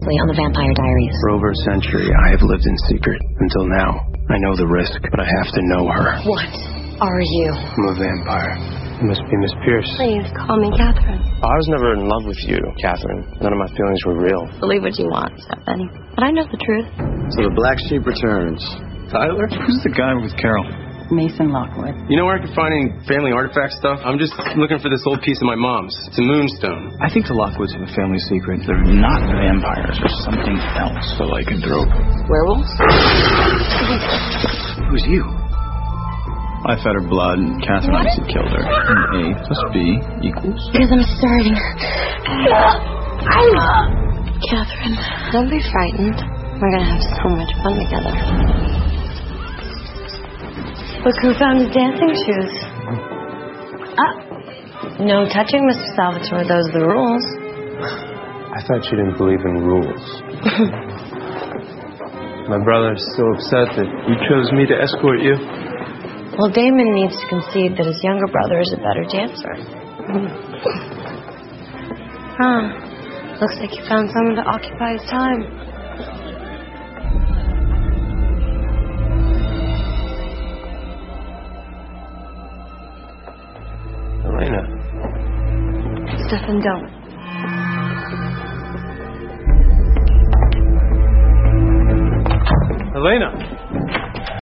closely on the Vampire Diaries. For over a century, I have lived in secret. Until now, I know the risk, but I have to know her. What are you? I'm a vampire. You must be Miss Pierce. Please, call me Catherine. I was never in love with you, Catherine. None of my feelings were real. Believe what you want, Stefan. But I know the truth. So the Black Sheep returns. Tyler? Who's the guy with Carol? Mason Lockwood. You know where I can find any family artifact stuff? I'm just looking for this old piece of my mom's. It's a moonstone. I think the Lockwoods have a family secret. They're not vampires. They're something else. The lycanthrope. Werewolves? Who's you? I fed her blood and Catherine obviously killed her. And A plus B equals? Because I'm starving. Catherine, don't be frightened. We're gonna have so much fun together. Look who found his dancing shoes. No touching, Mr. Salvatore. Those are the rules. I thought you didn't believe in rules. My brother's so upset that you chose me to escort you. Well, Damon needs to concede that his younger brother is a better dancer. Looks like you found someone to occupy his time. Elena. Stefan, don't. Elena!